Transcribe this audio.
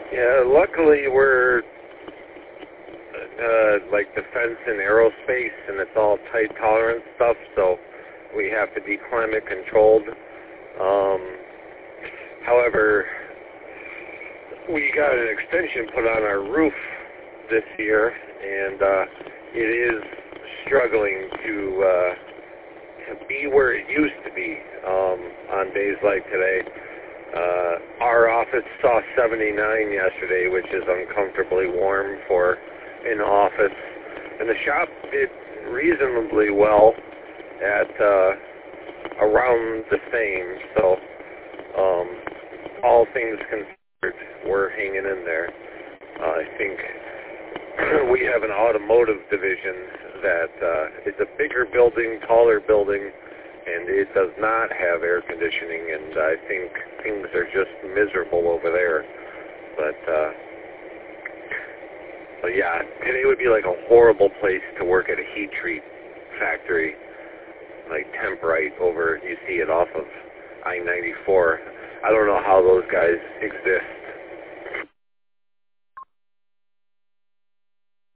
Yeah, luckily we're like defense and aerospace, and it's all tight tolerance stuff, so we have to be climate controlled. However, we got an extension put on our roof this year, and it is struggling to be where it used to be on days like today. Our office saw 79 yesterday, which is uncomfortably warm for an office, and the shop did reasonably well at around the same, so all things considered, we're hanging in there. I think we have an automotive division that is a bigger building, taller building, and it does not have air conditioning, and I think things are just miserable over there. But yeah, today would be like a horrible place to work at a heat treat factory, like Temprite over, you see it off of I-94. I don't know how those guys exist.